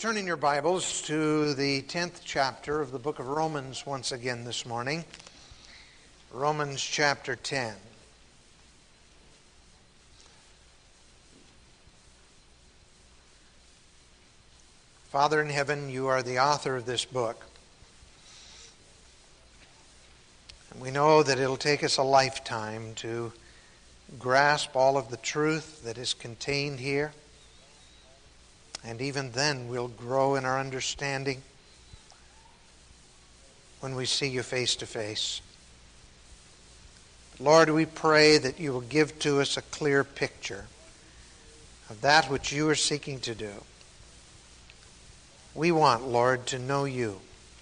Turn in your Bibles to the 10th chapter of the book of Romans once again this morning. Romans chapter 10. Father in heaven, you are the author of this book. And we know that it'll take us a lifetime to grasp all of the truth that is contained here. And even then we'll grow in our understanding when we see you face to face. Lord, we pray that you will give to us a clear picture of that which you are seeking to do. We want, Lord, to know you.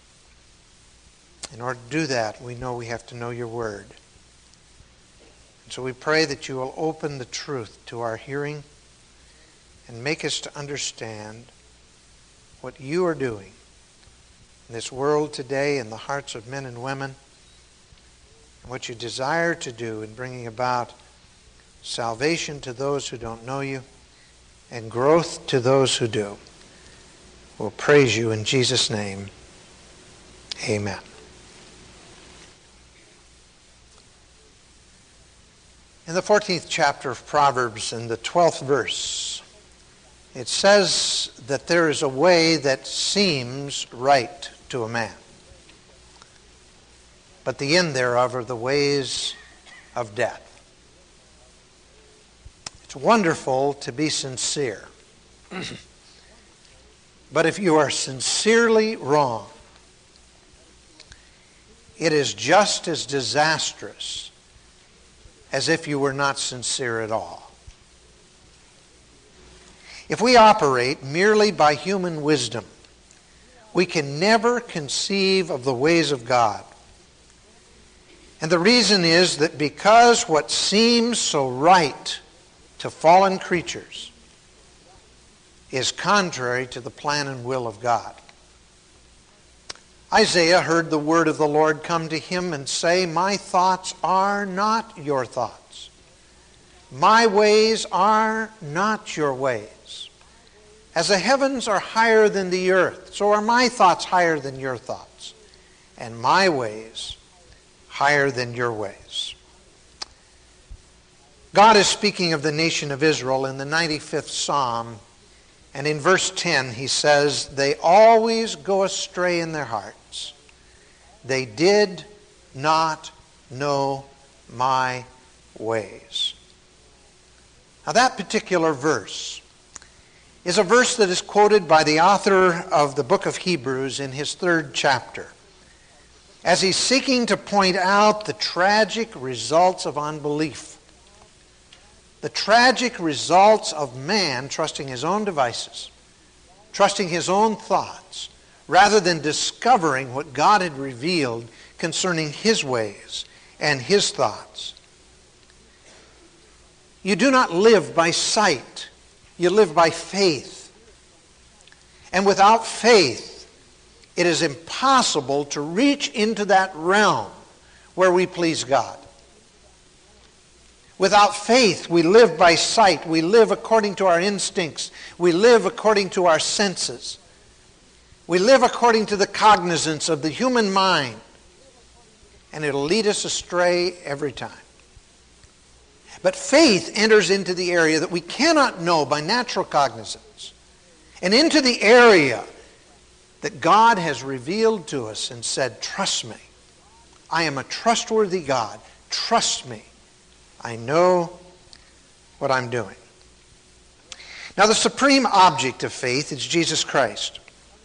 In order to do that, we know we have to know your word. And so we pray that you will open the truth to our hearing and make us to understand what you are doing in this world today, in the hearts of men and women, and what you desire to do in bringing about salvation to those who don't know you and growth to those who do. We'll praise you in Jesus' name. Amen. In the 14th chapter of Proverbs, in the 12th verse, it says that there is a way that seems right to a man, but the end thereof are the ways of death. It's wonderful to be sincere. But if you are sincerely wrong, it is just as disastrous as if you were not sincere at all. If we operate merely by human wisdom, we can never conceive of the ways of God. And the reason is that because what seems so right to fallen creatures is contrary to the plan and will of God. Isaiah heard the word of the Lord come to him and say, "My thoughts are not your thoughts. My ways are not your ways. As the heavens are higher than the earth, so are my thoughts higher than your thoughts, and my ways higher than your ways." God is speaking of the nation of Israel in the 95th Psalm, and in verse 10 he says, "They always go astray in their hearts. They did not know my ways." Now that particular verse is a verse that is quoted by the author of the book of Hebrews in his 3rd chapter, as he's seeking to point out the tragic results of unbelief, the tragic results of man trusting his own devices, trusting his own thoughts, rather than discovering what God had revealed concerning his ways and his thoughts. You do not live by sight. You live by faith. And without faith, it is impossible to reach into that realm where we please God. Without faith, we live by sight. We live according to our instincts. We live according to our senses. We live according to the cognizance of the human mind. And it'll lead us astray every time. But faith enters into the area that we cannot know by natural cognizance, and into the area that God has revealed to us and said, "Trust me. I am a trustworthy God. Trust me. I know what I'm doing." Now, the supreme object of faith is Jesus Christ.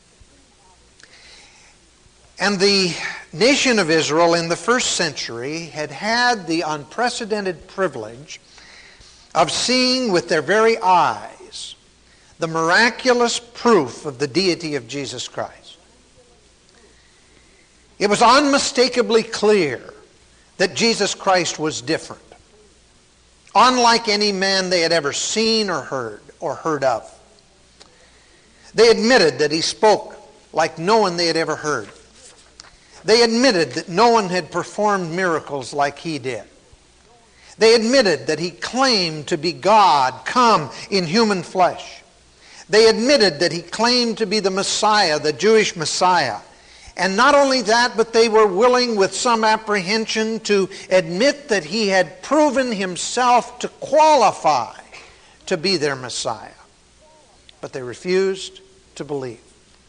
And the nation of Israel in the first century had had the unprecedented privilege of seeing with their very eyes the miraculous proof of the deity of Jesus Christ. It was unmistakably clear that Jesus Christ was different, unlike any man they had ever seen or heard of. They admitted that he spoke like no one they had ever heard. They admitted that no one had performed miracles like he did. They admitted that he claimed to be God come in human flesh. They admitted that he claimed to be the Messiah, the Jewish Messiah. And not only that, but they were willing with some apprehension to admit that he had proven himself to qualify to be their Messiah. But they refused to believe.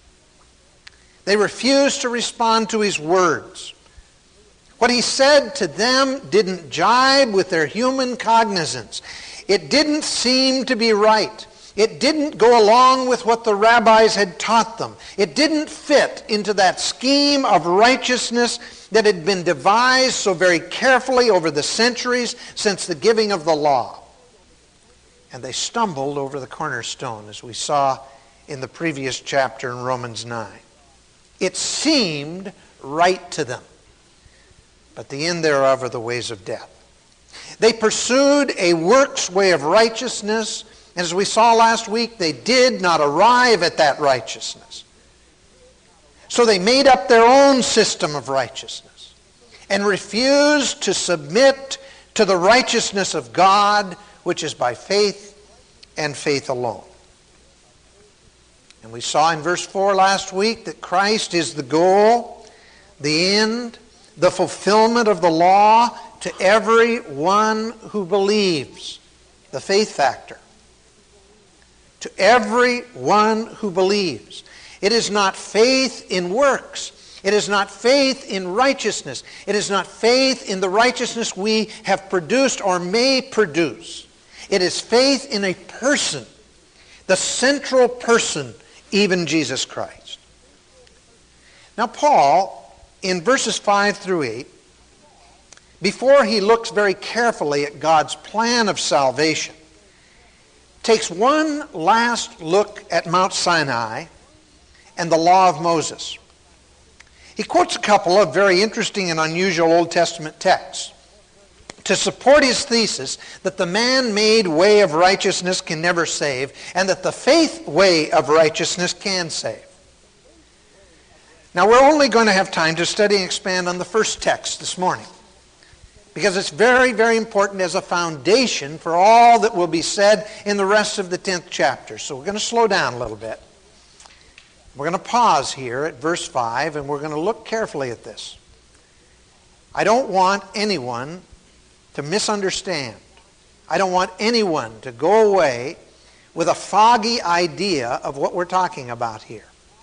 They refused to respond to his words. What he said to them didn't jibe with their human cognizance. It didn't seem to be right. It didn't go along with what the rabbis had taught them. It didn't fit into that scheme of righteousness that had been devised so very carefully over the centuries since the giving of the law. And they stumbled over the cornerstone, as we saw in the previous chapter in Romans 9. It seemed right to them, but the end thereof are the ways of death. They pursued a works way of righteousness, and as we saw last week, they did not arrive at that righteousness. So they made up their own system of righteousness and refused to submit to the righteousness of God, which is by faith and faith alone. And we saw in verse 4 last week that Christ is the goal, the end, the fulfillment of the law to everyone who believes. The faith factor. To everyone who believes. It is not faith in works. It is not faith in righteousness. It is not faith in the righteousness we have produced or may produce. It is faith in a person, the central person, even Jesus Christ. Now Paul, in verses 5 through 8, before he looks very carefully at God's plan of salvation, takes one last look at Mount Sinai and the law of Moses. He quotes a couple of very interesting and unusual Old Testament texts to support his thesis that the man-made way of righteousness can never save, and that the faith way of righteousness can save. Now, we're only going to have time to study and expand on the first text this morning, because it's very, very important as a foundation for all that will be said in the rest of the 10th chapter. So we're going to slow down a little bit. We're going to pause here at verse 5, and we're going to look carefully at this. I don't want anyone to misunderstand. I don't want anyone to go away with a foggy idea of what we're talking about here.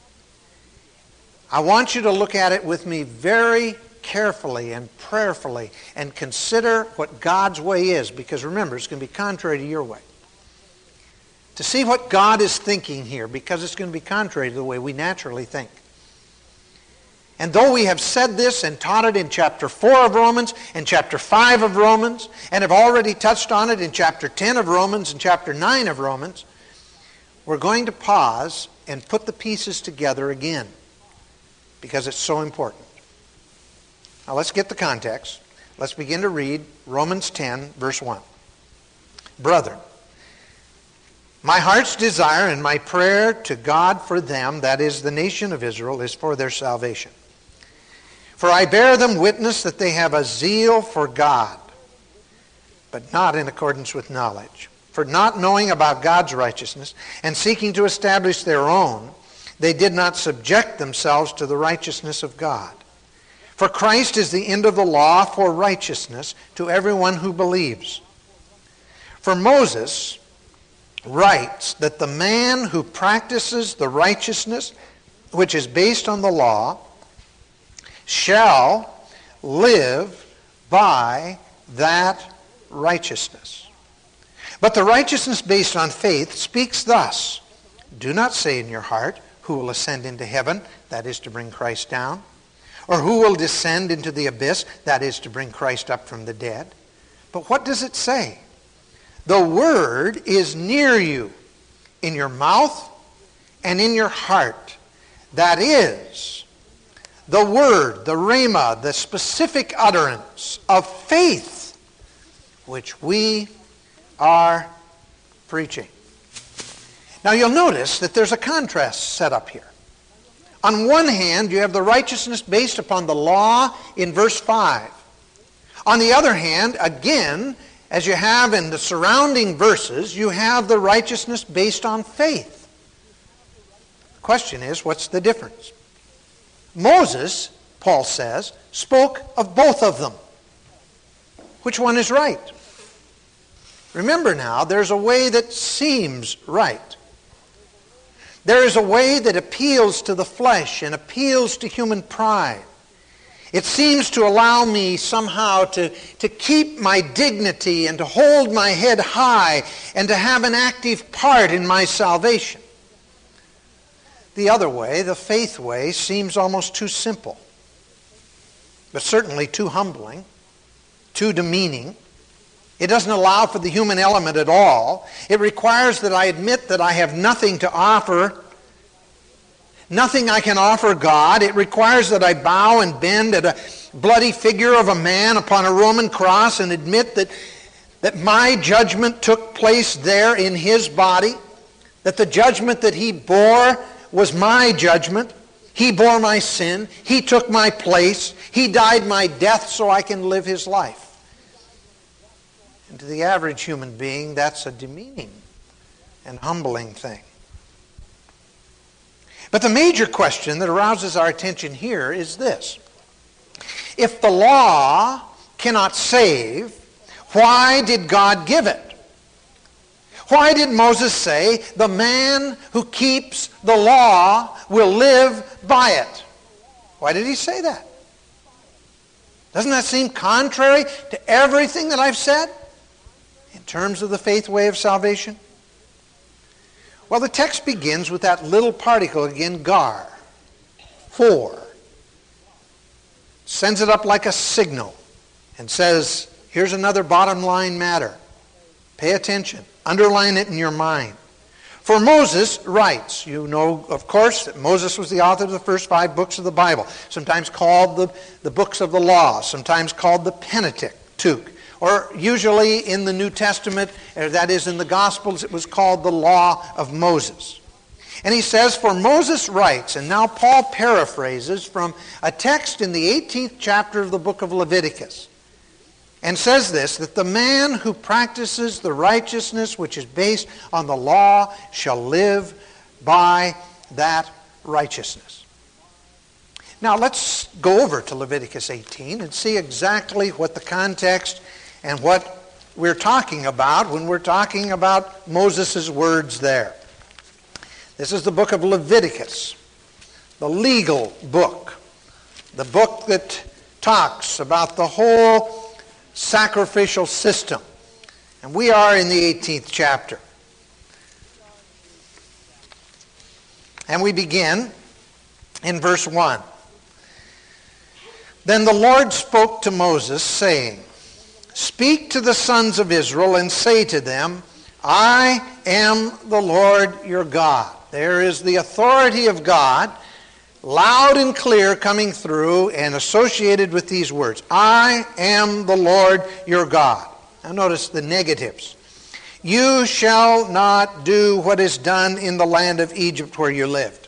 I want you to look at it with me very carefully and prayerfully and consider what God's way is, because remember, it's going to be contrary to your way. To see what God is thinking here, because it's going to be contrary to the way we naturally think. And though we have said this and taught it in chapter 4 of Romans and chapter 5 of Romans, and have already touched on it in chapter 10 of Romans and chapter 9 of Romans, we're going to pause and put the pieces together again, because it's so important. Now let's get the context. Let's begin to read Romans 10, verse 1. Brethren, my heart's desire and my prayer to God for them, that is the nation of Israel, is for their salvation. For I bear them witness that they have a zeal for God, but not in accordance with knowledge. For not knowing about God's righteousness and seeking to establish their own, they did not subject themselves to the righteousness of God. For Christ is the end of the law for righteousness to everyone who believes. For Moses writes that the man who practices the righteousness which is based on the law shall live by that righteousness. But the righteousness based on faith speaks thus: do not say in your heart, who will ascend into heaven, that is to bring Christ down, or who will descend into the abyss, that is to bring Christ up from the dead. But what does it say? The word is near you, in your mouth and in your heart. That is, the word, the rhema, the specific utterance of faith, which we are preaching. Now you'll notice that there's a contrast set up here. On one hand, you have the righteousness based upon the law in verse 5. On the other hand, again, as you have in the surrounding verses, you have the righteousness based on faith. Question is, what's the difference? Moses, Paul says, spoke of both of them. Which one is right? Remember now, there's a way that seems right. There is a way that appeals to the flesh and appeals to human pride. It seems to allow me somehow to keep my dignity and to hold my head high and to have an active part in my salvation. The other way, the faith way, seems almost too simple, but certainly too humbling, too demeaning. It doesn't allow for the human element at all. It requires that I admit that I have nothing to offer, nothing I can offer God. It requires that I bow and bend at a bloody figure of a man upon a Roman cross and admit that my judgment took place there in his body, that the judgment that he bore was my judgment. He bore my sin. He took my place. He died my death so I can live his life. And to the average human being, that's a demeaning and humbling thing. But the major question that arouses our attention here is this. If the law cannot save, why did God give it? Why did Moses say, the man who keeps the law will live by it? Why did he say that? Doesn't that seem contrary to everything that I've said in terms of the faith way of salvation? Well, the text begins with that little particle again, gar, for. Sends it up like a signal and says, here's another bottom line matter. Pay attention. Underline it in your mind. For Moses writes, you know, of course, that Moses was the author of the first 5 books of the Bible, sometimes called the books of the law, sometimes called the Pentateuch, or usually in the New Testament, that is in the Gospels, it was called the Law of Moses. And he says, for Moses writes, and now Paul paraphrases from a text in the 18th chapter of the book of Leviticus, and says this, that the man who practices the righteousness which is based on the law shall live by that righteousness. Now let's go over to Leviticus 18 and see exactly what the context and what we're talking about when we're talking about Moses' words there. This is the book of Leviticus, the legal book, the book that talks about the whole sacrificial system. And we are in the 18th chapter. And we begin in verse 1. Then the Lord spoke to Moses, saying, speak to the sons of Israel and say to them, I am the Lord your God. There is the authority of God, loud and clear coming through and associated with these words. I am the Lord your God. Now notice the negatives. You shall not do what is done in the land of Egypt where you lived.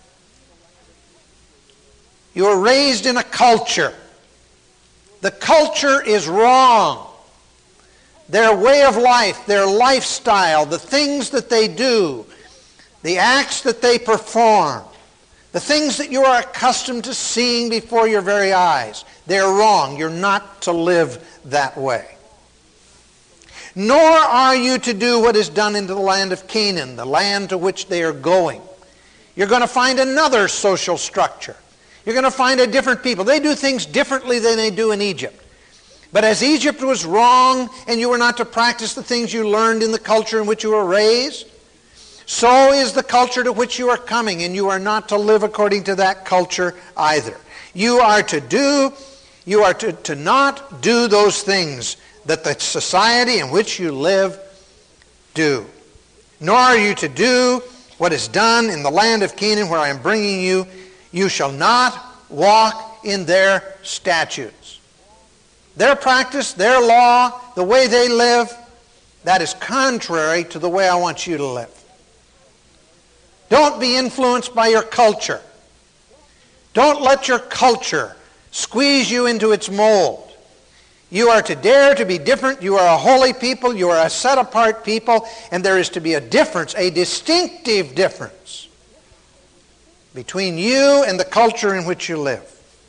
You were raised in a culture. The culture is wrong. Their way of life, their lifestyle, the things that they do, the acts that they perform, the things that you are accustomed to seeing before your very eyes, they're wrong. You're not to live that way. Nor are you to do what is done in the land of Canaan, the land to which they are going. You're going to find another social structure. You're going to find a different people. They do things differently than they do in Egypt. But as Egypt was wrong and you were not to practice the things you learned in the culture in which you were raised, so is the culture to which you are coming, and you are not to live according to that culture either. You are to not do those things that the society in which you live do. Nor are you to do what is done in the land of Canaan where I am bringing you. You shall not walk in their statutes. Their practice, their law, the way they live, that is contrary to the way I want you to live. Don't be influenced by your culture. Don't let your culture squeeze you into its mold. You are to dare to be different. You are a holy people. You are a set-apart people. And there is to be a difference, a distinctive difference between you and the culture in which you live.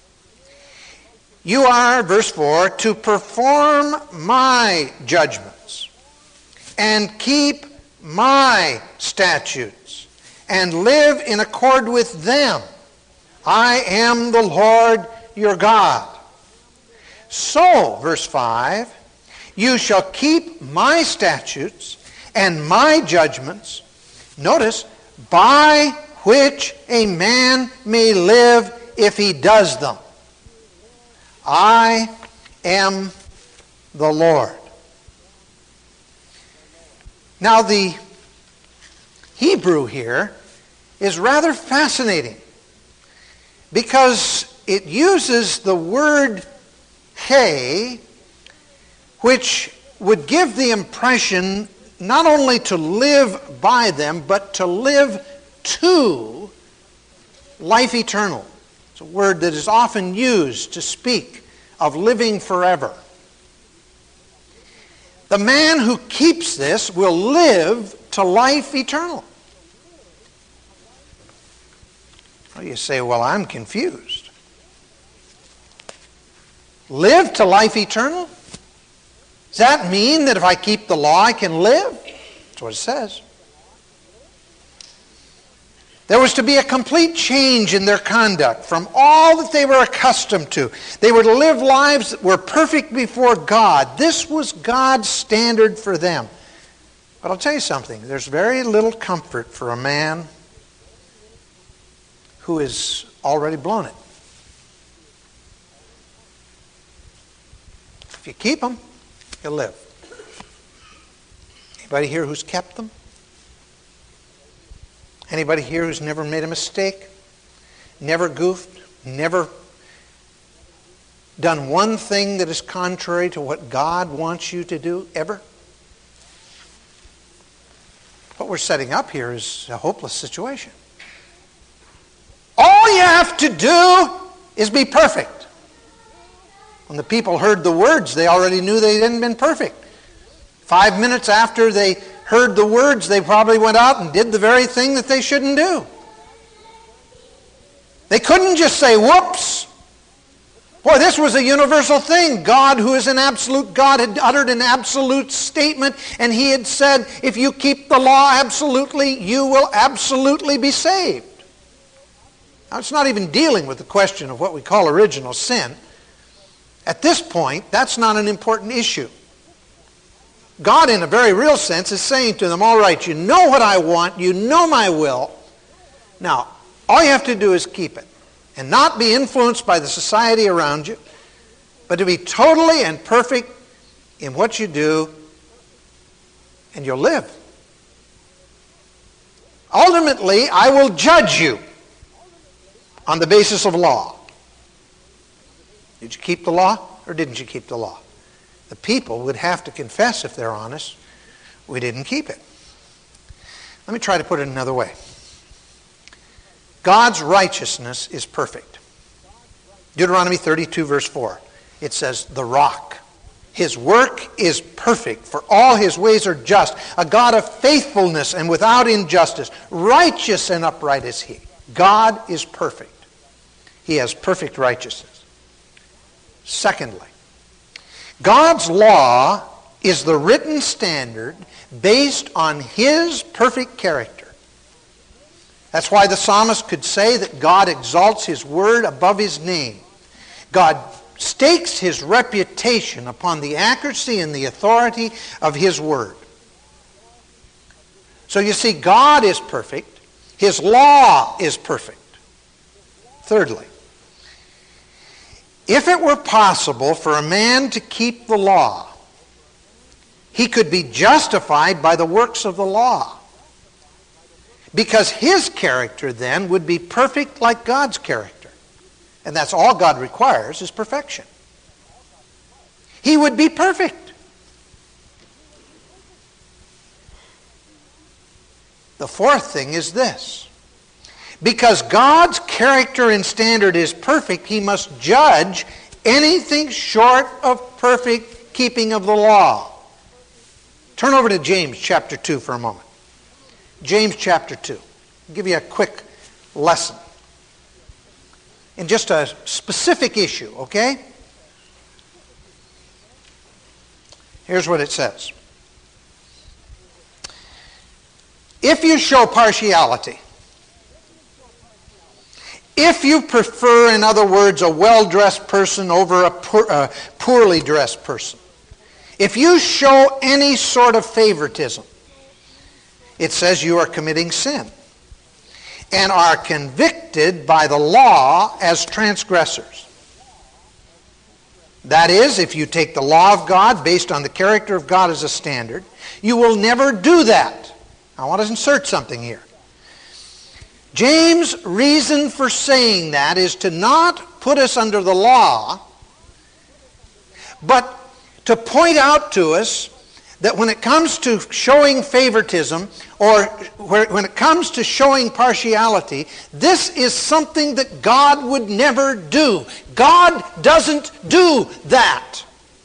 You are, verse 4, to perform my judgments and keep my statutes and live in accord with them. I am the Lord your God. So, verse 5, you shall keep my statutes and my judgments, notice, by which a man may live if he does them. I am the Lord. Now the Hebrew here is rather fascinating because it uses the word he, which would give the impression not only to live by them, but to live to life eternal. It's a word that is often used to speak of living forever. The man who keeps this will live to life eternal. Well, you say, well, I'm confused. Live to life eternal? Does that mean that if I keep the law, I can live? That's what it says. There was to be a complete change in their conduct from all that they were accustomed to. They were to live lives that were perfect before God. This was God's standard for them. But I'll tell you something. There's very little comfort for a man who has already blown it. If you keep them, you'll live. Anybody here who's kept them? Anybody here who's never made a mistake? Never goofed? Never done one thing that is contrary to what God wants you to do, ever? What we're setting up here is a hopeless situation. All you have to do is be perfect. When the people heard the words, they already knew they hadn't been perfect. 5 minutes after they heard the words, they probably went out and did the very thing that they shouldn't do. They couldn't just say, whoops. Boy, this was a universal thing. God, who is an absolute God, had uttered an absolute statement, and he had said, if you keep the law absolutely, you will absolutely be saved. Now, it's not even dealing with the question of what we call original sin. At this point, that's not an important issue. God, in a very real sense, is saying to them, all right, you know what I want, you know my will. Now, all you have to do is keep it and not be influenced by the society around you, but to be totally and perfect in what you do, and you'll live. Ultimately, I will judge you on the basis of law. Did you keep the law or didn't you keep the law? The people would have to confess, if they're honest, we didn't keep it. Let me try to put it another way. God's righteousness is perfect. Deuteronomy 32, verse 4. It says, the rock. His work is perfect, for all his ways are just. A God of faithfulness and without injustice. Righteous and upright is he. God is perfect. He has perfect righteousness. Secondly, God's law is the written standard based on his perfect character. That's why the psalmist could say that God exalts his word above his name. God stakes his reputation upon the accuracy and the authority of his word. So you see, God is perfect. His law is perfect. Thirdly, if it were possible for a man to keep the law, he could be justified by the works of the law. Because his character then would be perfect like God's character. And that's all God requires is perfection. He would be perfect. The fourth thing is this. Because God's character and standard is perfect, he must judge anything short of perfect keeping of the law. Turn over to James chapter 2 for a moment. James chapter 2. I'll give you a quick lesson in just a specific issue, okay? Here's what it says. If you show partiality, if you prefer, in other words, a well-dressed person over a poorly dressed person, if you show any sort of favoritism, it says you are committing sin and are convicted by the law as transgressors. That is, if you take the law of God based on the character of God as a standard, you will never do that. I want to insert something here. James' reason for saying that is to not put us under the law, but to point out to us that when it comes to showing favoritism or when it comes to showing partiality, this is something that God would never do. God doesn't do that.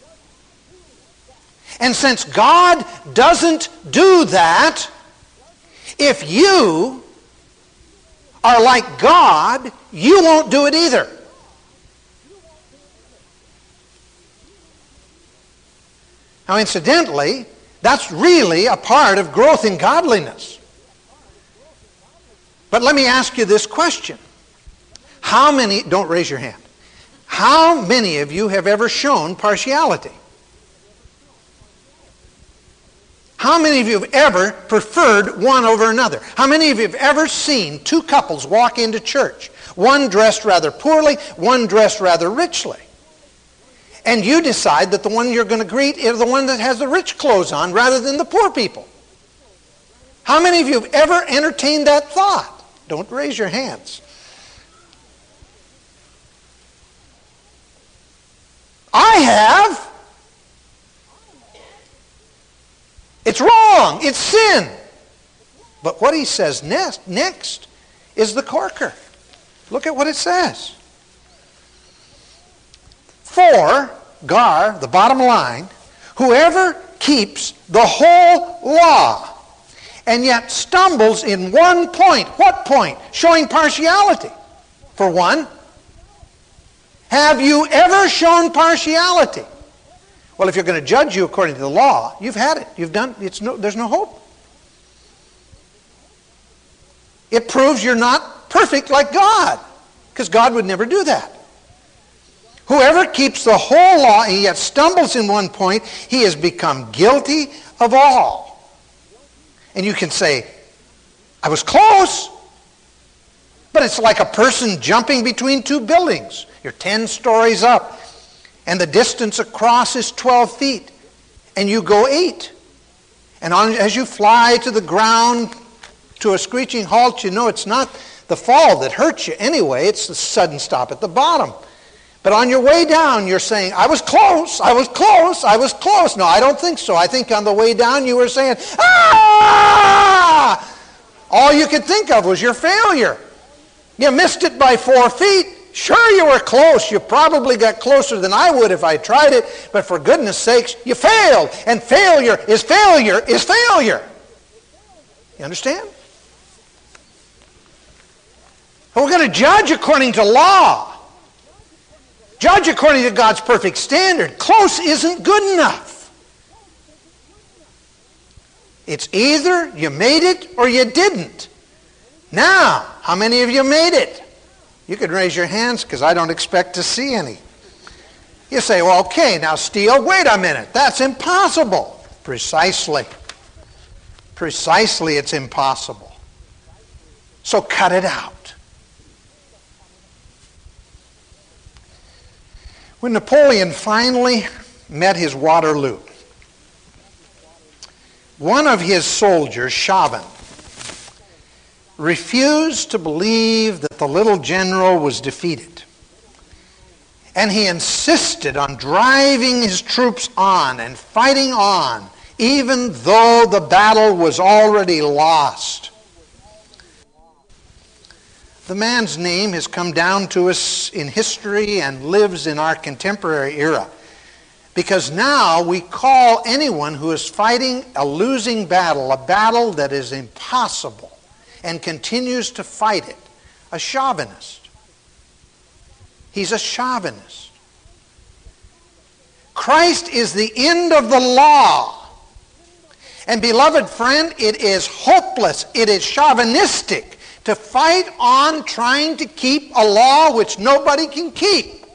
And since God doesn't do that, if you are like God, you won't do it either. Now, incidentally, that's really a part of growth in godliness. But let me ask you this question. How many, don't raise your hand, how many of you have ever shown partiality? How many of you have ever preferred one over another? How many of you have ever seen two couples walk into church, one dressed rather poorly, one dressed rather richly? And you decide that the one you're going to greet is the one that has the rich clothes on rather than the poor people. How many of you have ever entertained that thought? Don't raise your hands. I have. It's wrong. It's sin. But what he says next is the corker. Look at what it says. For, gar, the bottom line, whoever keeps the whole law and yet stumbles in one point. What point? Showing partiality. For one, have you ever shown partiality? Well, if you're going to judge you according to the law, you've had it. You've done. There's no hope. It proves you're not perfect like God, because God would never do that. Whoever keeps the whole law and yet stumbles in one point, he has become guilty of all. And you can say, I was close, but it's like a person jumping between two buildings. You're 10 stories up, and the distance across is 12 feet, and you go 8. And as you fly to the ground to a screeching halt, you know it's not the fall that hurts you anyway, it's the sudden stop at the bottom. But on your way down, you're saying, I was close, I was close, I was close. No, I don't think so. I think on the way down you were saying, ah! All you could think of was your failure. You missed it by 4 feet. Sure, you were close. You probably got closer than I would if I tried it. But for goodness sakes, you failed. And failure is failure is failure. You understand? We're going to judge according to law. Judge according to God's perfect standard. Close isn't good enough. It's either you made it or you didn't. Now, how many of you made it? You could raise your hands because I don't expect to see any. You say, well, okay, now Steele, wait a minute. That's impossible. Precisely. Precisely, it's impossible. So cut it out. When Napoleon finally met his Waterloo, one of his soldiers, Chauvin, refused to believe that the little general was defeated. And he insisted on driving his troops on and fighting on, even though the battle was already lost. The man's name has come down to us in history and lives in our contemporary era, because now we call anyone who is fighting a losing battle, a battle that is impossible, and continues to fight it, a chauvinist. He's a chauvinist. Christ is the end of the law. And beloved friend, it is hopeless, it is chauvinistic to fight on trying to keep a law which nobody can keep.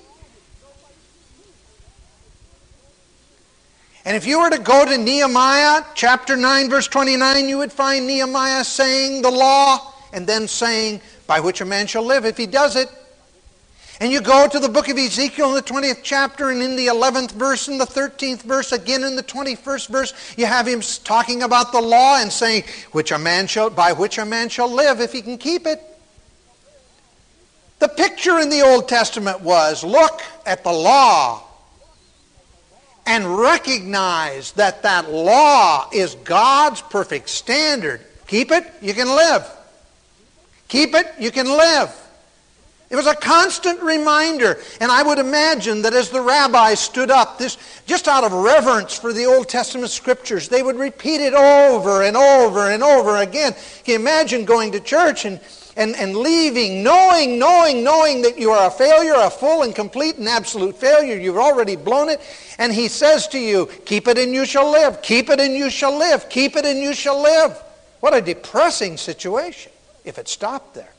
And if you were to go to Nehemiah chapter 9 verse 29, you would find Nehemiah saying the law and then saying by which a man shall live if he does it. And you go to the book of Ezekiel in the 20th chapter, and in the 11th verse and the 13th verse, again in the 21st verse, you have him talking about the law and saying by which a man shall live if he can keep it. The picture in the Old Testament was, look at the law and recognize that that law is God's perfect standard. Keep it, you can live. Keep it, you can live. It was a constant reminder. And I would imagine that as the rabbis stood up, just out of reverence for the Old Testament scriptures, they would repeat it over and over and over again. Can you imagine going to church and leaving, knowing that you are a failure, a full and complete and absolute failure. You've already blown it. And he says to you, keep it and you shall live. Keep it and you shall live. Keep it and you shall live. What a depressing situation if it stopped there.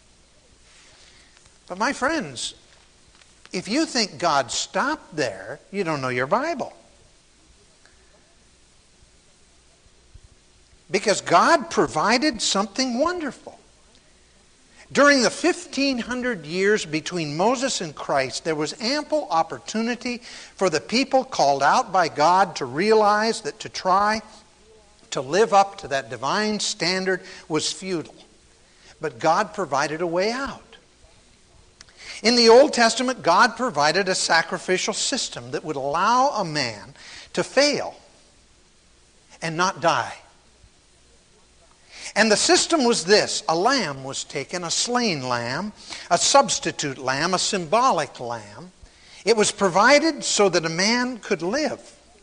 But my friends, if you think God stopped there, you don't know your Bible. Because God provided something wonderful. During the 1,500 years between Moses and Christ, there was ample opportunity for the people called out by God to realize that to try to live up to that divine standard was futile. But God provided a way out. In the Old Testament, God provided a sacrificial system that would allow a man to fail and not die. And the system was this. A lamb was taken, a slain lamb, a substitute lamb, a symbolic lamb. It was provided so that a man could live.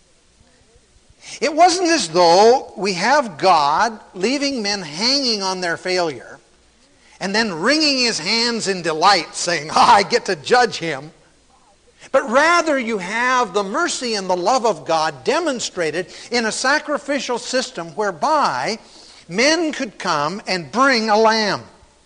It wasn't as though we have God leaving men hanging on their failure and then wringing his hands in delight, saying, I get to judge him. But rather you have the mercy and the love of God demonstrated in a sacrificial system whereby men could come and bring a lamb.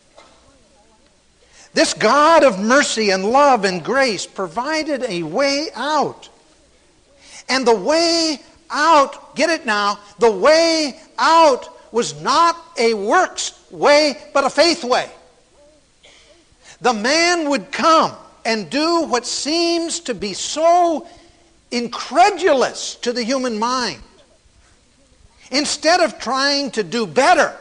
This God of mercy and love and grace provided a way out. And the way out, get it now, the way out was not a works way, but a faith way. The man would come and do what seems to be so incredulous to the human mind. Instead of trying to do better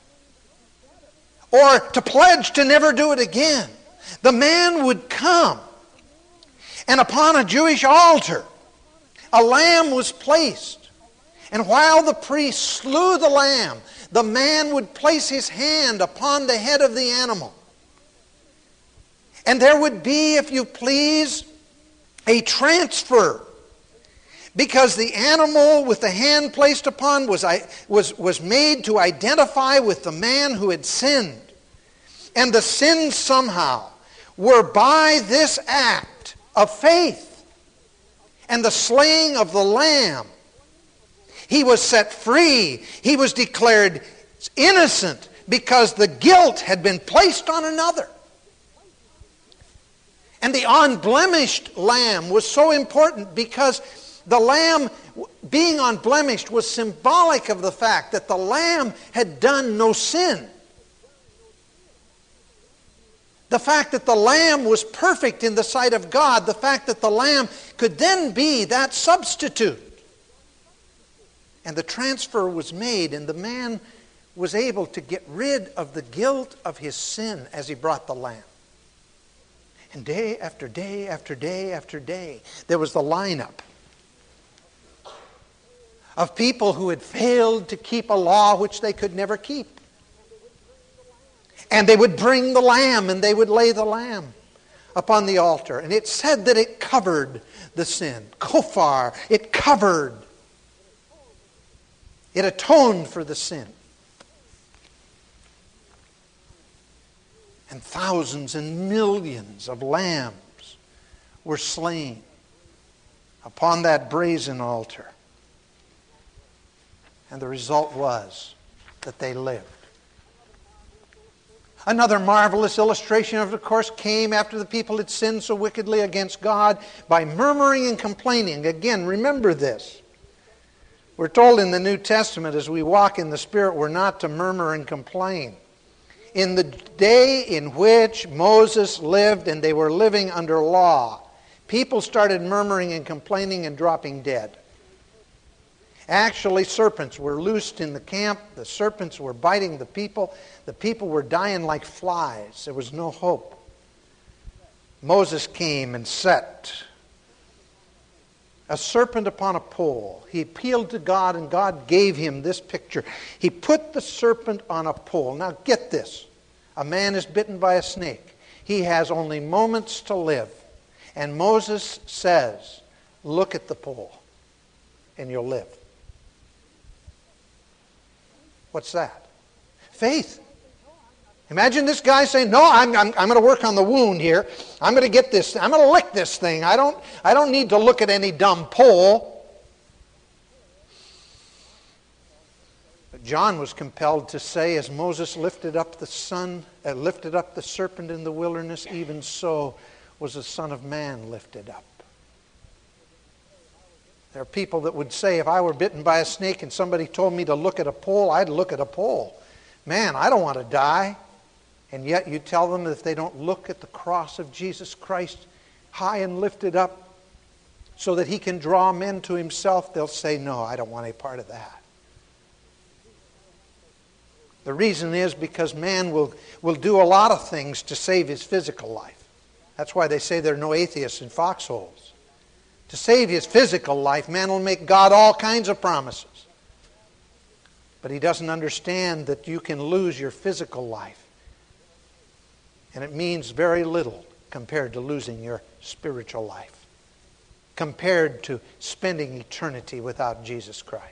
or to pledge to never do it again, the man would come, and upon a Jewish altar, a lamb was placed. And while the priest slew the lamb, the man would place his hand upon the head of the animal. And there would be, if you please, a transfer. Because the animal with the hand placed upon was made to identify with the man who had sinned. And the sins somehow were by this act of faith and the slaying of the lamb. He was set free. He was declared innocent because the guilt had been placed on another. And the unblemished lamb was so important because the lamb being unblemished was symbolic of the fact that the lamb had done no sin. The fact that the lamb was perfect in the sight of God, the fact that the lamb could then be that substitute. And the transfer was made, and the man was able to get rid of the guilt of his sin as he brought the lamb. And day after day after day after day, there was the lineup of people who had failed to keep a law which they could never keep. And they would bring the lamb, and they would lay the lamb upon the altar. And it said that it covered the sin. Kofar, it covered. It atoned for the sin. And thousands and millions of lambs were slain upon that brazen altar. And the result was that they lived. Another marvelous illustration of course, came after the people had sinned so wickedly against God by murmuring and complaining. Again, remember this. We're told in the New Testament, as we walk in the Spirit, we're not to murmur and complain. In the day in which Moses lived and they were living under law, people started murmuring and complaining and dropping dead. Actually, serpents were loosed in the camp. The serpents were biting the people. The people were dying like flies. There was no hope. Moses came and set a serpent upon a pole. He appealed to God, and God gave him this picture. He put the serpent on a pole. Now get this. A man is bitten by a snake. He has only moments to live. And Moses says, look at the pole, and you'll live. What's that? Faith. Imagine this guy saying, no, I'm going to work on the wound here. I'm going to get this. I'm going to lick this thing. I don't need to look at any dumb pole. But John was compelled to say, as Moses lifted up the serpent in the wilderness, even so was the Son of Man lifted up. There are people that would say, if I were bitten by a snake and somebody told me to look at a pole, I'd look at a pole. Man, I don't want to die. And yet you tell them that if they don't look at the cross of Jesus Christ high and lifted up so that He can draw men to Himself, they'll say, no, I don't want any part of that. The reason is because man will do a lot of things to save his physical life. That's why they say there are no atheists in foxholes. To save his physical life, man will make God all kinds of promises. But he doesn't understand that you can lose your physical life. And it means very little compared to losing your spiritual life. Compared to spending eternity without Jesus Christ.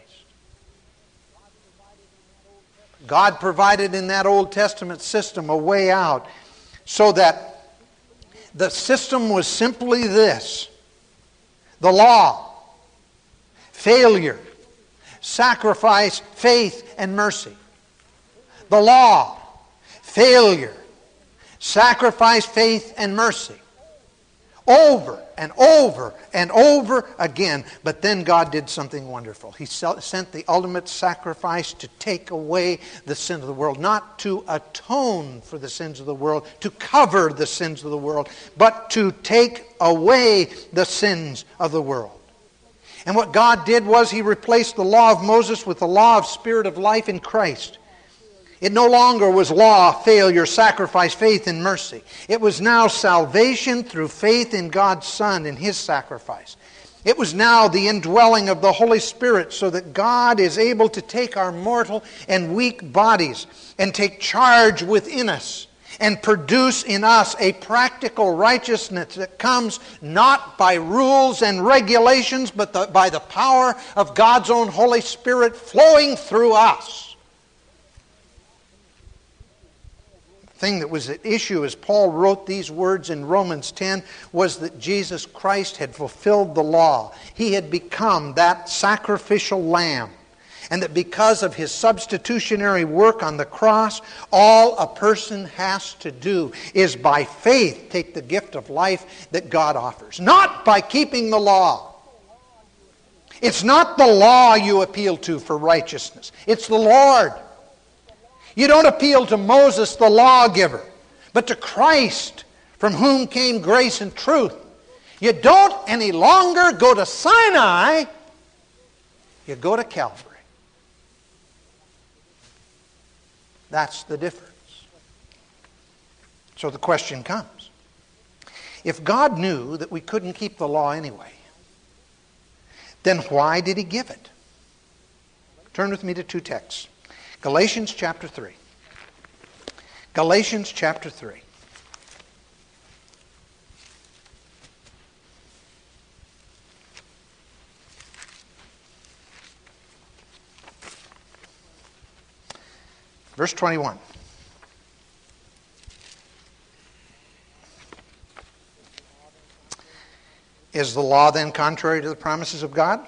God provided in that Old Testament system a way out so that the system was simply this. The law, failure, sacrifice, faith, and mercy. The law, failure, sacrifice, faith, and mercy. Over and over and over again. But then God did something wonderful. He sent the ultimate sacrifice to take away the sins of the world. Not to atone for the sins of the world, to cover the sins of the world, but to take away the sins of the world. And what God did was He replaced the law of Moses with the law of Spirit of life in Christ. It no longer was law, failure, sacrifice, faith, and mercy. It was now salvation through faith in God's Son and His sacrifice. It was now the indwelling of the Holy Spirit so that God is able to take our mortal and weak bodies and take charge within us and produce in us a practical righteousness that comes not by rules and regulations, but by the power of God's own Holy Spirit flowing through us. Thing that was at issue as Paul wrote these words in Romans 10 was that Jesus Christ had fulfilled the law. He had become that sacrificial lamb. And that because of His substitutionary work on the cross, all a person has to do is by faith take the gift of life that God offers. Not by keeping the law. It's not the law you appeal to for righteousness. It's the Lord. You don't appeal to Moses, the lawgiver, but to Christ, from whom came grace and truth. You don't any longer go to Sinai, you go to Calvary. That's the difference. So the question comes. If God knew that we couldn't keep the law anyway, then why did He give it? Turn with me to two texts. Galatians chapter 3. Galatians chapter 3. Verse 21. Is the law then contrary to the promises of God?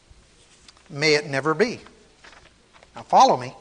May it never be. Now follow me.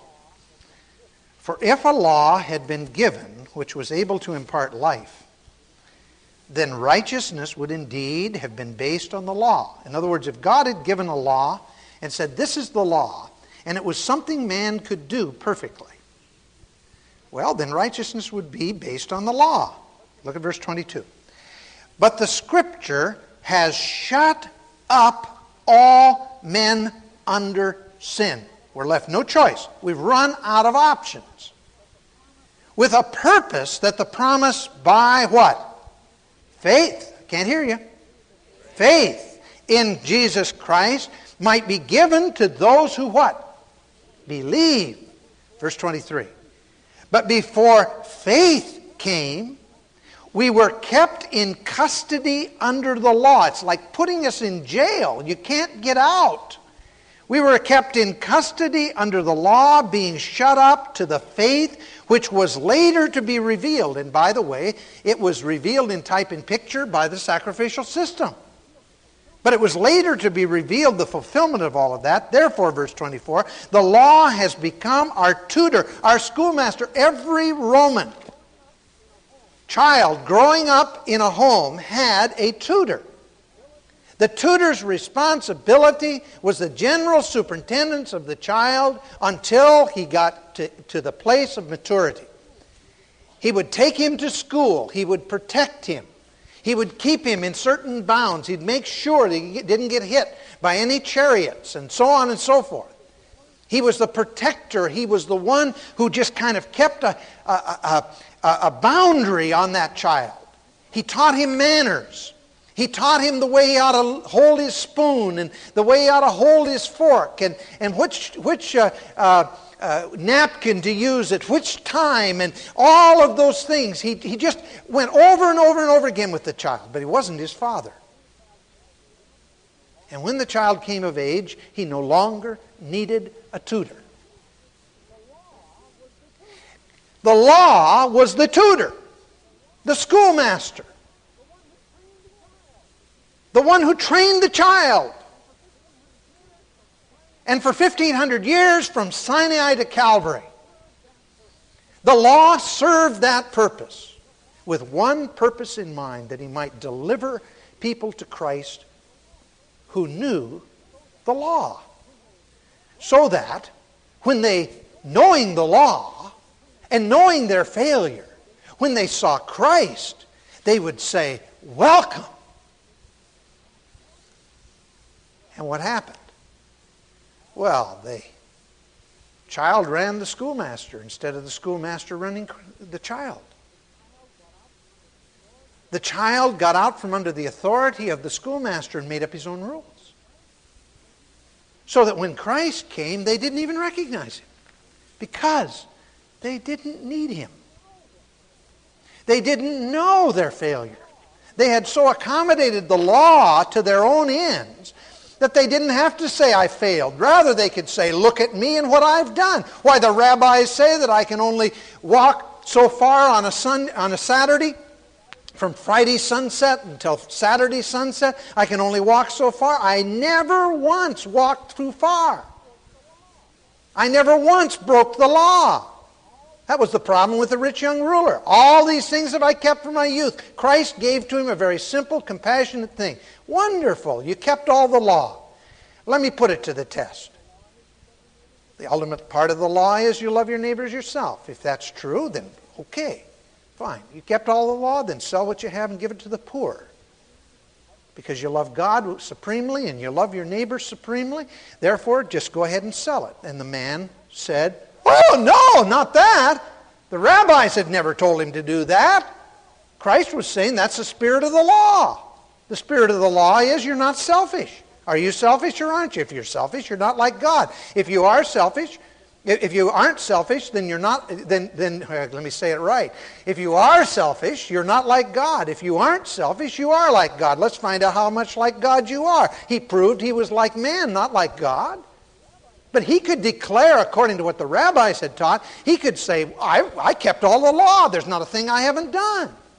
For if a law had been given which was able to impart life, then righteousness would indeed have been based on the law. In other words, if God had given a law and said, this is the law, and it was something man could do perfectly, well, then righteousness would be based on the law. Look at verse 22. But the Scripture has shut up all men under sin. We're left no choice. We've run out of options. With a purpose that the promise by what? Faith. Can't hear you. Faith in Jesus Christ might be given to those who what? Believe. Verse 23. But before faith came, we were kept in custody under the law. It's like putting us in jail. You can't get out. We were kept in custody under the law, being shut up to the faith which was later to be revealed. And by the way, it was revealed in type and picture by the sacrificial system. But it was later to be revealed, the fulfillment of all of that. Therefore, verse 24, the law has become our tutor, our schoolmaster. Every Roman child growing up in a home had a tutor. The tutor's responsibility was the general superintendence of the child until he got to the place of maturity. He would take him to school. He would protect him. He would keep him in certain bounds. He'd make sure that he didn't get hit by any chariots and so on and so forth. He was the protector. He was the one who just kind of kept a boundary on that child. He taught him manners. He taught him the way he ought to hold his spoon and the way he ought to hold his fork and which napkin to use at which time and all of those things. He just went over and over and over again with the child, but he wasn't his father. And when the child came of age, he no longer needed a tutor. The law was the tutor, the schoolmaster, the one who trained the child. And for 1,500 years, from Sinai to Calvary, the law served that purpose with one purpose in mind, that he might deliver people to Christ who knew the law. So that when they, knowing the law and knowing their failure, when they saw Christ, they would say, welcome. And what happened? Well, the child ran the schoolmaster instead of the schoolmaster running the child. The child got out from under the authority of the schoolmaster and made up his own rules. So that when Christ came, they didn't even recognize him, because they didn't need him. They didn't know their failure. They had so accommodated the law to their own ends that they didn't have to say, I failed. Rather, they could say, look at me and what I've done. Why, the rabbis say that I can only walk so far on a Saturday, from Friday sunset until Saturday sunset. I can only walk so far. I never once walked too far. I never once broke the law. That was the problem with the rich young ruler. All these things have I kept from my youth. Christ gave to him a very simple, compassionate thing. Wonderful. You kept all the law. Let me put it to the test. The ultimate part of the law is you love your neighbor as yourself. If that's true, then okay, fine. You kept all the law, then sell what you have and give it to the poor. Because you love God supremely and you love your neighbor supremely. Therefore, just go ahead and sell it. And the man said, oh, no, not that. The rabbis had never told him to do that. Christ was saying that's the spirit of the law. The spirit of the law is you're not selfish. Are you selfish or aren't you? If you're selfish, you're not like God. If you are selfish, if you aren't selfish, then you're not, then let me say it right. If you are selfish, you're not like God. If you aren't selfish, you are like God. Let's find out how much like God you are. He proved he was like man, not like God. But he could declare, according to what the rabbis had taught, he could say, I kept all the law. There's not a thing I haven't done.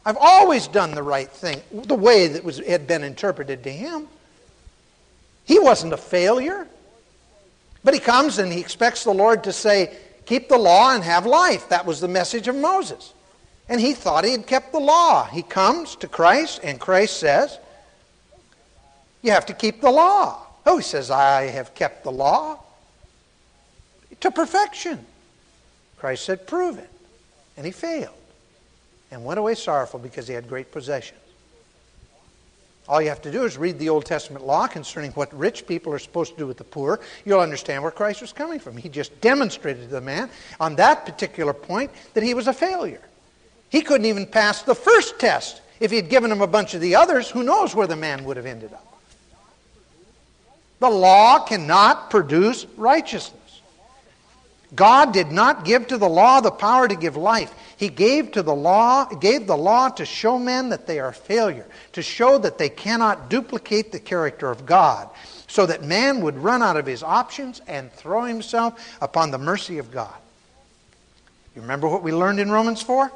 I've always done the right thing, the way that had been interpreted to him. He wasn't a failure. But he comes and he expects the Lord to say, keep the law and have life. That was the message of Moses. And he thought he had kept the law. He comes to Christ, and Christ says, you have to keep the law. Oh, he says, I have kept the law to perfection. Christ said, prove it. And he failed and went away sorrowful because he had great possessions. All you have to do is read the Old Testament law concerning what rich people are supposed to do with the poor. You'll understand where Christ was coming from. He just demonstrated to the man on that particular point that he was a failure. He couldn't even pass the first test. If he'd given him a bunch of the others, who knows where the man would have ended up. The law cannot produce righteousness. God did not give to the law the power to give life. He gave the law to show men that they are a failure, to show that they cannot duplicate the character of God, so that man would run out of his options and throw himself upon the mercy of God. You remember what we learned in Romans 4?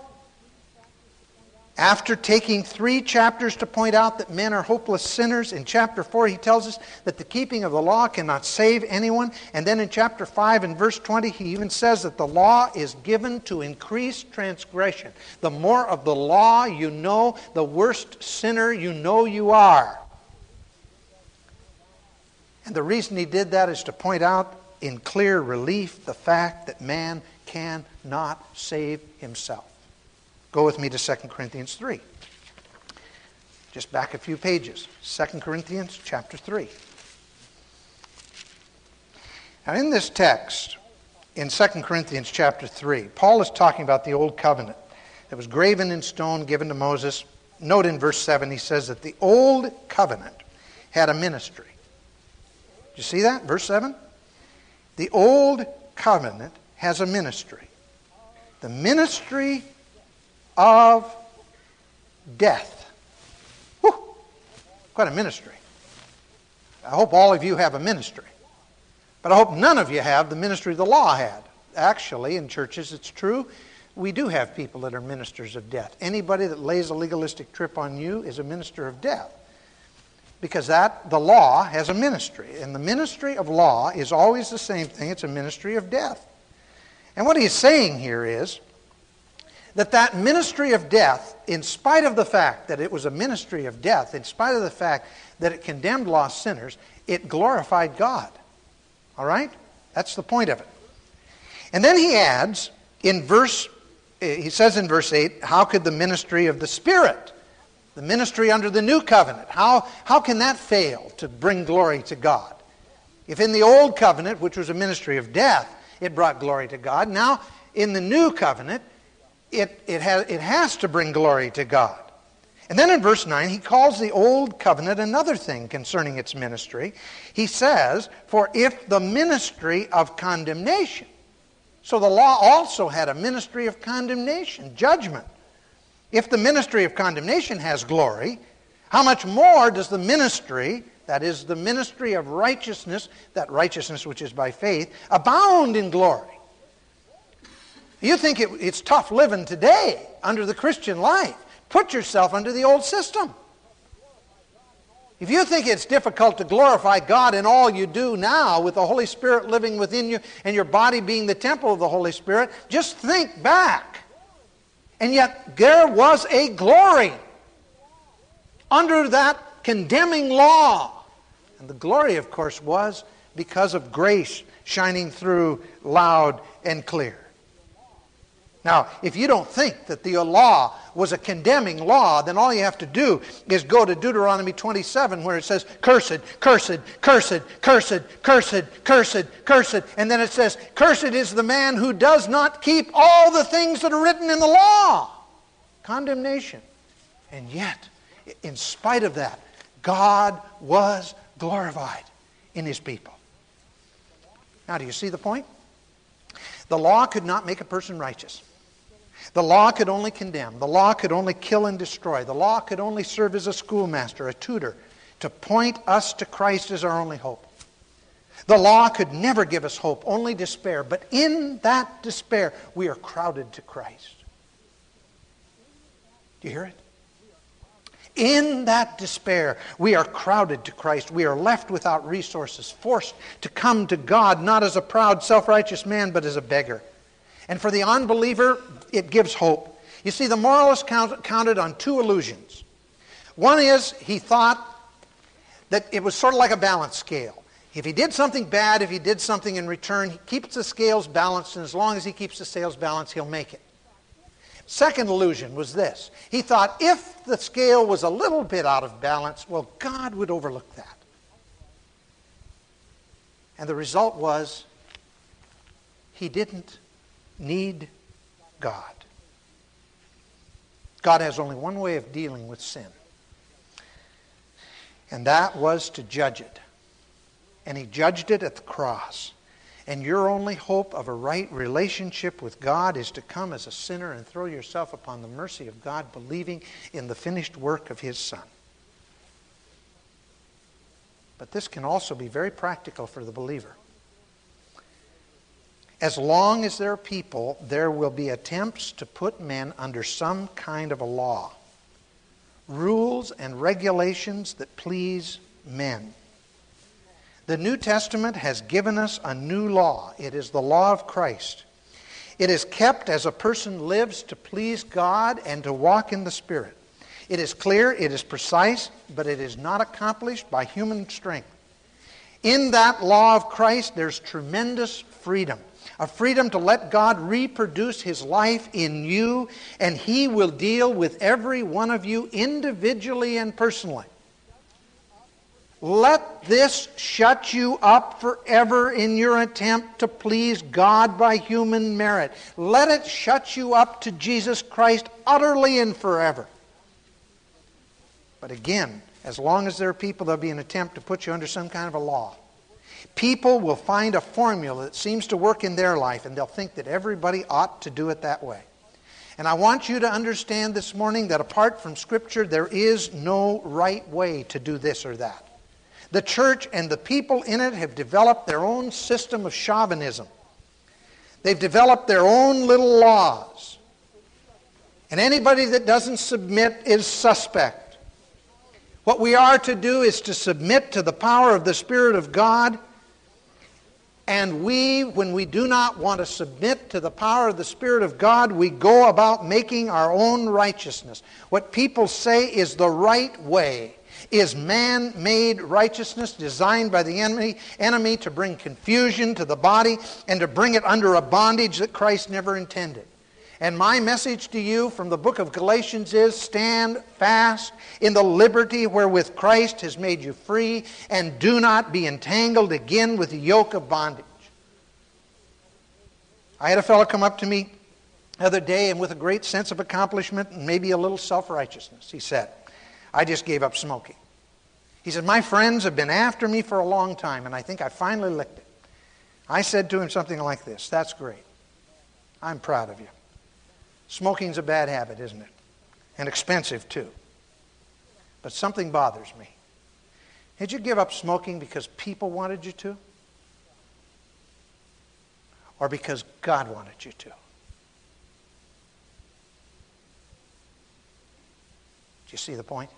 After taking 3 chapters to point out that men are hopeless sinners, in chapter 4 he tells us that the keeping of the law cannot save anyone. And then in chapter 5 and verse 20 he even says that the law is given to increase transgression. The more of the law you know, the worse sinner you know you are. And the reason he did that is to point out in clear relief the fact that man cannot save himself. Go with me to 2 Corinthians 3. Just back a few pages. 2 Corinthians chapter 3. Now in this text, in 2 Corinthians chapter 3, Paul is talking about the old covenant that was graven in stone, given to Moses. Note in verse 7, he says that the old covenant had a ministry. Do you see that? Verse 7? The old covenant has a ministry. The ministry of death. Whew, quite a ministry. I hope all of you have a ministry. But I hope none of you have the ministry the law had. Actually, in churches it's true, we do have people that are ministers of death. Anybody that lays a legalistic trip on you is a minister of death. Because the law has a ministry. And the ministry of law is always the same thing. It's a ministry of death. And what he's saying here is that ministry of death, in spite of the fact that it was a ministry of death, in spite of the fact that it condemned lost sinners, it glorified God. All right? That's the point of it. And then he adds, he says in verse 8, how could the ministry of the Spirit, the ministry under the new covenant, how can that fail to bring glory to God? If in the old covenant, which was a ministry of death, it brought glory to God, now in the new covenant, it has to bring glory to God. And then in verse 9, he calls the old covenant another thing concerning its ministry. He says, for if the ministry of condemnation. So the law also had a ministry of condemnation, judgment. If the ministry of condemnation has glory, how much more does the ministry, that is the ministry of righteousness, that righteousness which is by faith, abound in glory? You think it's tough living today under the Christian life. Put yourself under the old system. If you think it's difficult to glorify God in all you do now with the Holy Spirit living within you and your body being the temple of the Holy Spirit, just think back. And yet there was a glory under that condemning law. And the glory, of course, was because of grace shining through loud and clear. Now, if you don't think that the law was a condemning law, then all you have to do is go to Deuteronomy 27 where it says, cursed, cursed, cursed, cursed, cursed, cursed, cursed. And then it says, cursed is the man who does not keep all the things that are written in the law. Condemnation. And yet, in spite of that, God was glorified in His people. Now, do you see the point? The law could not make a person righteous. The law could only condemn. The law could only kill and destroy. The law could only serve as a schoolmaster, a tutor, to point us to Christ as our only hope. The law could never give us hope, only despair. But in that despair, we are crowded to Christ. Do you hear it? In that despair, we are crowded to Christ. We are left without resources, forced to come to God, not as a proud, self-righteous man, but as a beggar. And for the unbeliever, it gives hope. You see, the moralist counted on two illusions. One is he thought that it was sort of like a balance scale. If he did something bad, if he did something in return, he keeps the scales balanced, and as long as he keeps the scales balanced, he'll make it. Second illusion was this. He thought if the scale was a little bit out of balance, well, God would overlook that. And the result was he didn't need God. God has only one way of dealing with sin. And that was to judge it. And he judged it at the cross. And your only hope of a right relationship with God is to come as a sinner and throw yourself upon the mercy of God, believing in the finished work of His Son. But this can also be very practical for the believer. As long as there are people, there will be attempts to put men under some kind of a law. Rules and regulations that please men. The New Testament has given us a new law. It is the law of Christ. It is kept as a person lives to please God and to walk in the Spirit. It is clear, it is precise, but it is not accomplished by human strength. In that law of Christ, there's tremendous freedom. A freedom to let God reproduce His life in you, and He will deal with every one of you individually and personally. Let this shut you up forever in your attempt to please God by human merit. Let it shut you up to Jesus Christ utterly and forever. But again, as long as there are people, there'll be an attempt to put you under some kind of a law. People will find a formula that seems to work in their life, and they'll think that everybody ought to do it that way. And I want you to understand this morning that apart from Scripture, there is no right way to do this or that. The church and the people in it have developed their own system of chauvinism. They've developed their own little laws. And anybody that doesn't submit is suspect. What we are to do is to submit to the power of the Spirit of God. And we, when we do not want to submit to the power of the Spirit of God, we go about making our own righteousness. What people say is the right way is man-made righteousness designed by the enemy to bring confusion to the body and to bring it under a bondage that Christ never intended. And my message to you from the book of Galatians is, stand fast in the liberty wherewith Christ has made you free, and do not be entangled again with the yoke of bondage. I had a fellow come up to me the other day, and with a great sense of accomplishment and maybe a little self-righteousness, he said, I just gave up smoking. He said, my friends have been after me for a long time, and I think I finally licked it. I said to him something like this, that's great. I'm proud of you. Smoking's a bad habit, isn't it? And expensive too. But something bothers me. Did you give up smoking because people wanted you to? Or because God wanted you to? Do you see the point?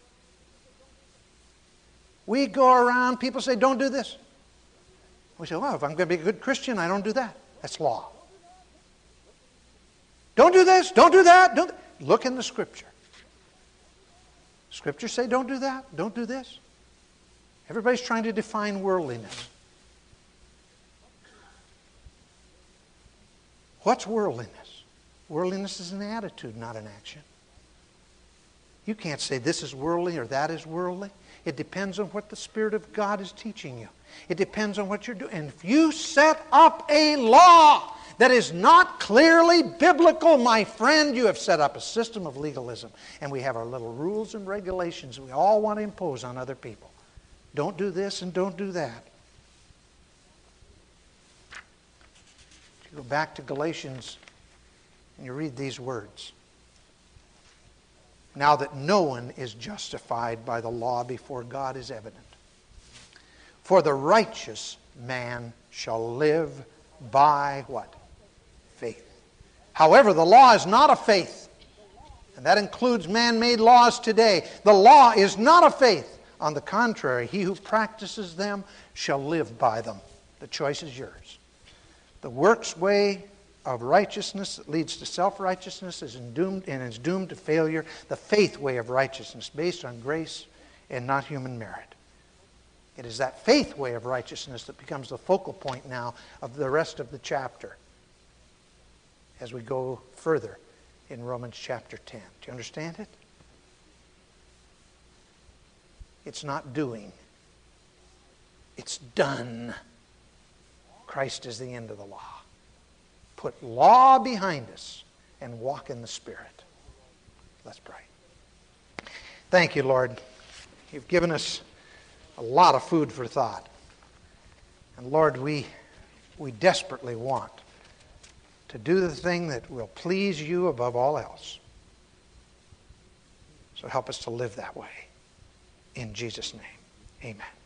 We go around, people say, don't do this. We say, well, if I'm going to be a good Christian, I don't do that. That's law. Don't do this, don't do that. Don't. Look in the Scripture. Scriptures say don't do that, don't do this. Everybody's trying to define worldliness. What's worldliness? Worldliness is an attitude, not an action. You can't say this is worldly or that is worldly. It depends on what the Spirit of God is teaching you. It depends on what you're doing. And if you set up a law that is not clearly biblical, my friend, you have set up a system of legalism. And we have our little rules and regulations we all want to impose on other people. Don't do this and don't do that. You go back to Galatians and you read these words. Now that no one is justified by the law before God is evident. For the righteous man shall live by what? Faith. However, the law is not of faith. And that includes man-made laws today. The law is not of faith. On the contrary, he who practices them shall live by them. The choice is yours. The works way of righteousness that leads to self-righteousness is doomed to failure. The faith way of righteousness, based on grace and not human merit. It is that faith way of righteousness that becomes the focal point now of the rest of the chapter as we go further in Romans chapter 10. Do you understand it? It's not doing. It's done. Christ is the end of the law. Put law behind us and walk in the Spirit. Let's pray. Thank you, Lord. You've given us a lot of food for thought. And Lord, we desperately want to do the thing that will please you above all else. So help us to live that way. In Jesus' name, amen.